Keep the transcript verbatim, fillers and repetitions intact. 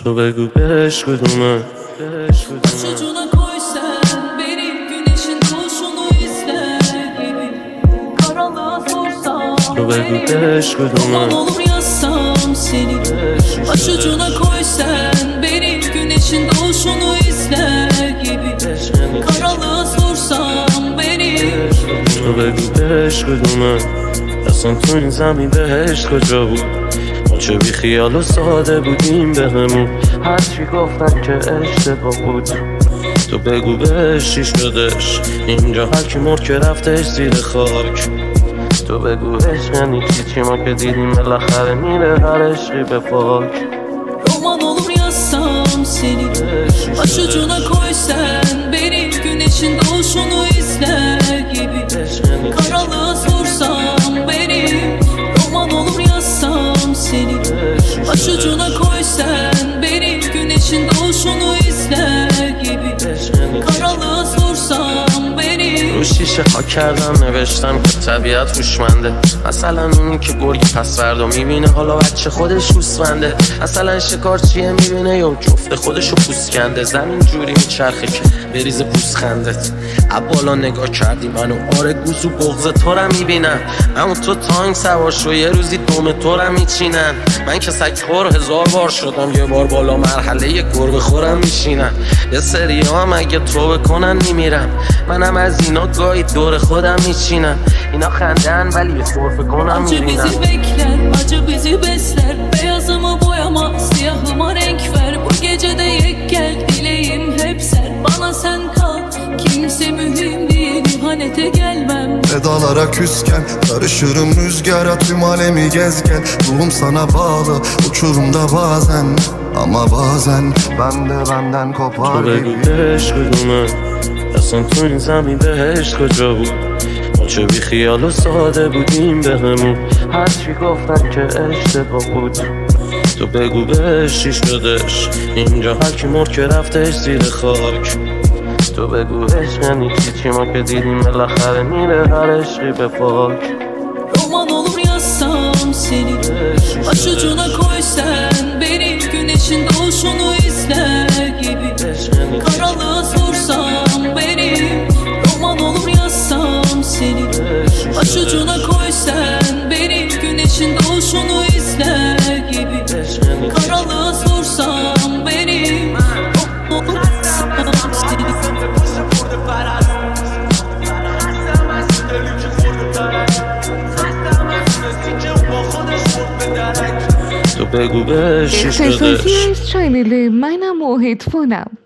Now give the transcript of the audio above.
تو بگو بهش کدومه Baş ucuna koy sen beni, güneşin doğuşunu izle gibi. Karanlığa sorsam تو بگو beni, بهش roman کدومه olur yazsam seni. Baş ucuna koy sen beni, güneşin doğuşunu izle gibi. Karanlığa sorsam beni. تو بگو بهش کدومه اصلا تو این زمین بهشت کجا بود ما چه بی خیال و ساده بودیم به همون هرچی گفتن که اشتباه بود تو بگو بهش چی شدش اینجا هر کی مرد که رفتش زیر خاک تو بگو عشق یعنی چی چی ما که دیدیم بالاخره میره هر عشقی به پاک Roman olur yazsam seni. Baş ucuna koy sen beni, güneşin doğuşunu izle gibi. Karanlığa sorsam beni, roman olur yazsam seni. Baş ucuna koy sen beni, güneşin doğuşunu izle gibi. Karanlığa sorsam beni. رو شیشه ها کردم نوشتم که طبیعت هوشمنده مثلا اونی که گرگ پس فردا میبینه حالا بچه خودش گوسفنده مثلا شکارچیه میبینه یا جفت خودشو پوست کنده زمین جوری میچرخه که بریز پوست خندت بالا نگاه کردی منو آره گوزو بغض تو رو میبینم اما تو تانک سوار شو یه روزی دوم تو رو میچینن من که سگ خور هزار بار شدم یه بار بالا مرحله یه گربه خورم میشینم یه سری هم اگه تو بکنن میمیرم منم از اینا گاهی دور خودم میچینم اینا خندن ولی یه خورفه کنم Acı میبینم bizi bekler, acı bizi besler. Beyazımı boyama, siyahıma renk ver. Bu gecede yek gel, dileğim hep sen. Bana sen kal, kimse mühim değil, ihanete gelmem. Pedalara küsken karışırım rüzgara tüm alemi gezgen ruhum sana bağlı uçurumda bazen ama bazen ben de benden تو kopar بگو gibi بهش کدومه اصلا تو این زمین بهشت کجا بود ما چه بی خیال و ساده بودیم به همون هرچی گفتن که اشتباه بود تو بگو بهش چی شدش اینجا هر کی مرد که رفتش زیر خاک تو بگو عشق یعنی چی چی ما که دیدیم بالاخره میره هر عشقی به پاک Roman olur yazsam seni. Baş ucuna koy sen beni, güneşin doğuşunu izle gibi. Karanlığa sorsam beni, roman olur yazsam seni. Baş ucuna koy sen beni, güneşin doğuşunu izle gibi. Karanlığa sorsam beni, roman olur yazsam seni. تو بگو بهش چی شدش اختصاصی از چنل منم و هدفونم